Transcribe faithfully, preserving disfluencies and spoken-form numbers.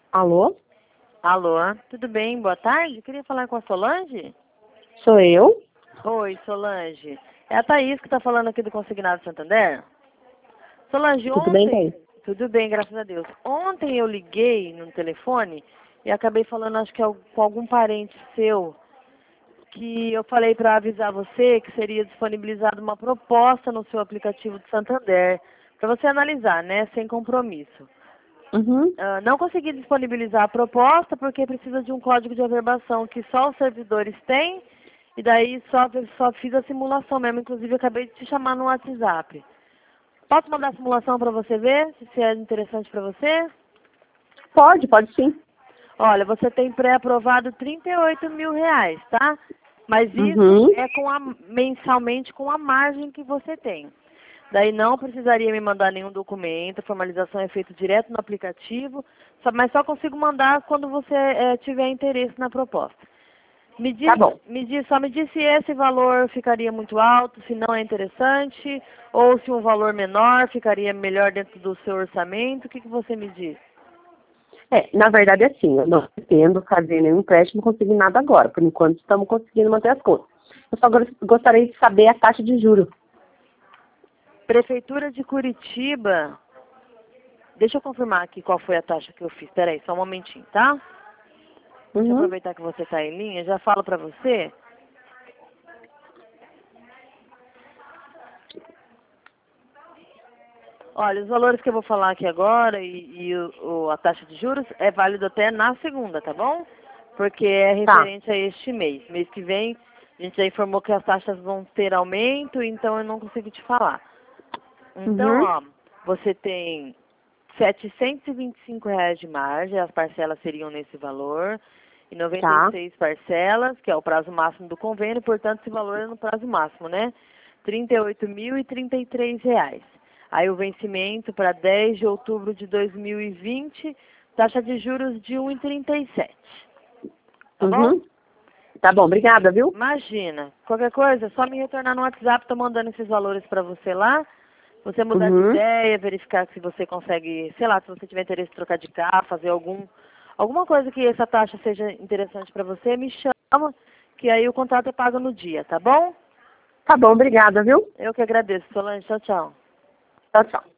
Alô? Alô, tudo bem? Boa tarde. Queria falar com a Solange? Sou eu? Oi, Solange. É a Thaís que está falando aqui do Consignado Santander. Solange, Tudo bem, ontem... Thaís? Tudo bem, graças a Deus. Ontem eu liguei no telefone e acabei falando, acho que é com algum parente seu, que eu falei para avisar você que seria disponibilizada uma proposta no seu aplicativo de Santander, para você analisar, né, sem compromisso. Uhum. Ah, não consegui disponibilizar a proposta porque precisa de um código de averbação que só os servidores têm e daí só, só fiz a simulação mesmo. Inclusive, acabei de te chamar no WhatsApp. Posso mandar a simulação para você ver se é interessante para você? Pode, pode sim. Olha, você tem pré-aprovado trinta e oito mil reais, tá? Mas isso Uhum. é com a, mensalmente com a margem que você tem. Daí não precisaria me mandar nenhum documento, a formalização é feita direto no aplicativo, só- mas só consigo mandar quando você eh, tiver interesse na proposta. Me Tá diz, bom. me diz, só me diz se esse valor ficaria muito alto, se não é interessante, ou se um valor menor ficaria melhor dentro do seu orçamento, o que, que você me diz? É, na verdade é assim, eu não pretendo fazer nenhum empréstimo consignado agora. Por enquanto estamos conseguindo manter as contas. Eu só gos- gostaria de saber a taxa de juros. Prefeitura de Curitiba, deixa eu confirmar aqui qual foi a taxa que eu fiz, peraí, só um momentinho, tá? Deixa eu Uhum. aproveitar que você está em linha, já falo para você. Olha, os valores que eu vou falar aqui agora e, e o, o- a taxa de juros é válido até na segunda, tá bom? Porque é Tá. referente a este mês. Mês que vem, a gente já informou que as taxas vão ter aumento, então eu não consigo te falar. Então, Uhum. ó, você tem setecentos e vinte e cinco reais de margem, as parcelas seriam nesse valor, e noventa e Tá. seis parcelas, que é o prazo máximo do convênio, portanto, esse valor é no prazo máximo, né? trinta e oito mil e trinta e três reais. Aí o vencimento para dez de outubro de dois mil e vinte, taxa de juros de um vírgula trinta e sete. Tá bom? Uhum. Tá bom, obrigada, viu? Imagina. Qualquer coisa, é só me retornar no WhatsApp, tô mandando esses valores para você lá. Você mudar de Uhum. ideia, verificar se você consegue, sei lá, se você tiver interesse em trocar de carro, fazer algum, alguma coisa que essa taxa seja interessante para você, me chama, que aí o contrato é pago no dia, tá bom? Tá bom, obrigada, viu? Eu que agradeço, Solange. Tchau, tchau. Tchau, tchau.